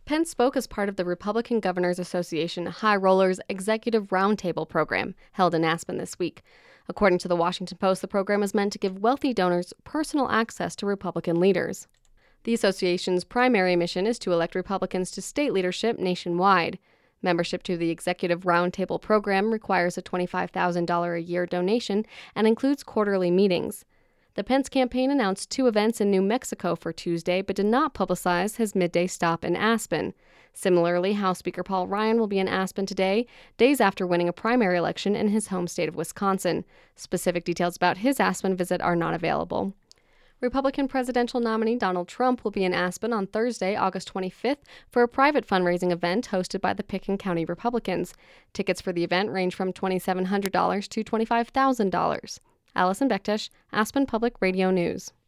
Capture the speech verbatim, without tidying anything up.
Pence spoke as part of the Republican Governors Association High Rollers Executive Roundtable program held in Aspen this week. According to the Washington Post, the program is meant to give wealthy donors personal access to Republican leaders. The association's primary mission is to elect Republicans to state leadership nationwide. Membership to the Executive Roundtable program requires a twenty-five thousand dollars a year donation and includes quarterly meetings. The Pence campaign announced two events in New Mexico for Tuesday, but did not publicize his midday stop in Aspen. Similarly, House Speaker Paul Ryan will be in Aspen today, days after winning a primary election in his home state of Wisconsin. Specific details about his Aspen visit are not available. Republican presidential nominee Donald Trump will be in Aspen on Thursday, August twenty-fifth, for a private fundraising event hosted by the Pickens County Republicans. Tickets for the event range from two thousand seven hundred dollars to twenty-five thousand dollars. Allison Bektesh, Aspen Public Radio News.